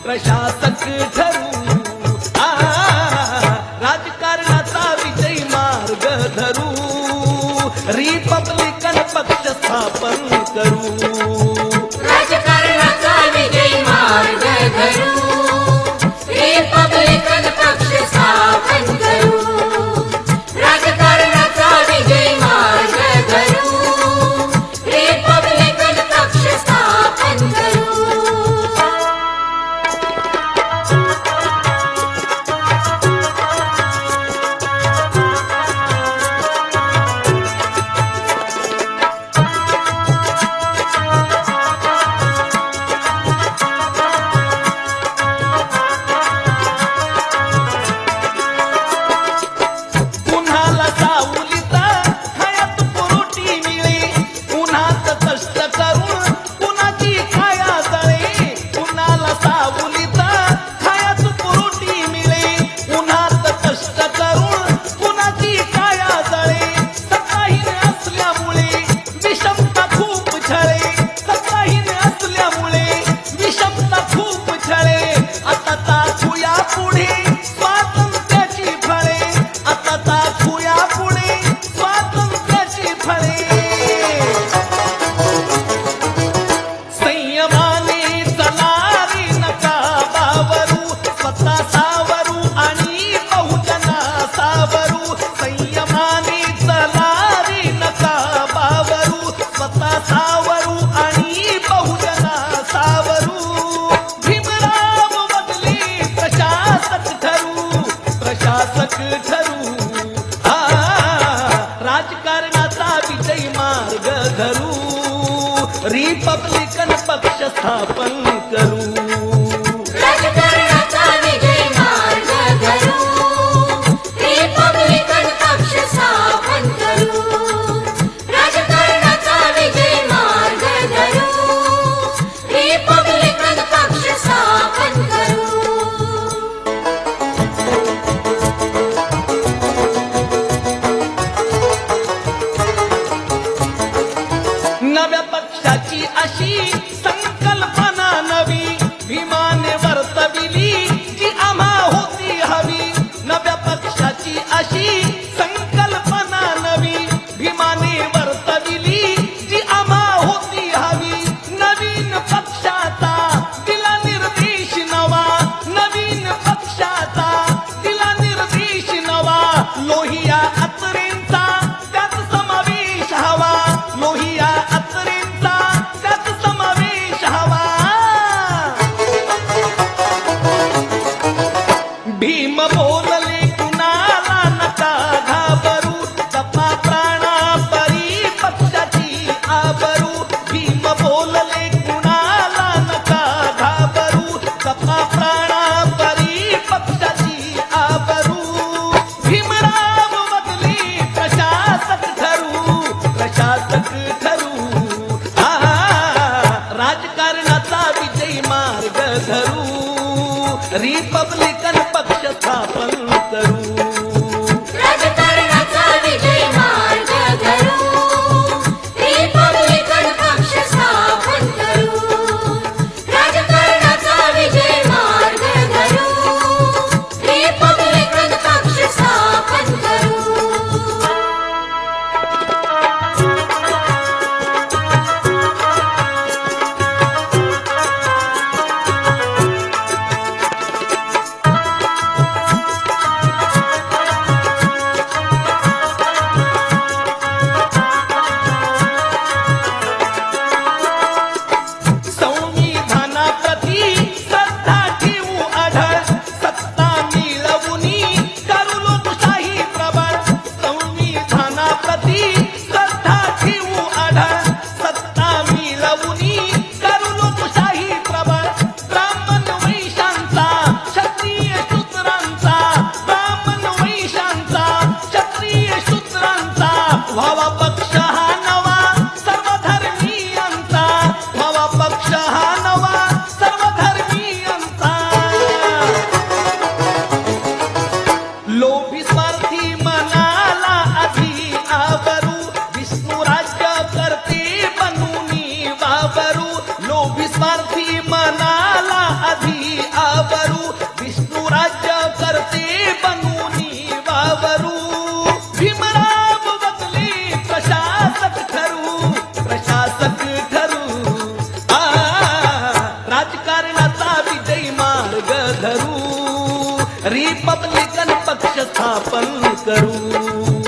प्रशासक ठरू राजकारणाचा विजय मार्ग धरू रिपब्लिकन पक्ष स्थापन करू राजकारणाचा विजय मार्ग धरू रिपब्लिकन पक्ष स्थापन करू राजकारणाचा विजय मार्ग धरू रिपब्लिकन पक्ष स्थापन करू राजकारणाचा विजय मार्ग धरू रिपब्लिकन पक्ष स्थापन करू राजकारणाचा विजय मार्ग धरू रिपब्लिकन पक्ष स्थापन करू राजकारणाचा विजय मार्ग धरू रिपब्लिकन पक्ष स्थापन करू नव्या पक्षाची अशी संकल्पना नवी भीमाने वर्तविली जी आम्हा होती हवी नव्या पक्षाची अशी संकल्पना नवी भीमाने वर्तविली जी आम्हा होती हवी नवीन पक्षाचा दिला निर्देश नवा नवीन पक्षाचा दिला निर्देश नवा लोहिया अत्रेंचा त्यात समावेश हवा लोहिया भीम बोलले कुणाला नका घाबरू जपा प्राणा परी पक्षाची आबरू भीम बोलले कुणाला नका घाबरू जपा प्राणा परी पक्षाची आबरू भीमराव बदली प्रशासक ठरू राजकारणाचा विजय मार्ग धरू रिपब्लिकन पक्ष स्थापन करू राजकारणाचा विजय मार्ग धरू रिपब्लिकन पक्ष स्थापन करू राजकारणाचा विजय मार्ग धरू रिपब्लिकन पक्ष स्थापन करू राजकारणाचा विजयी मार्ग धरू रिपब्लिकन पक्ष स्थापन करू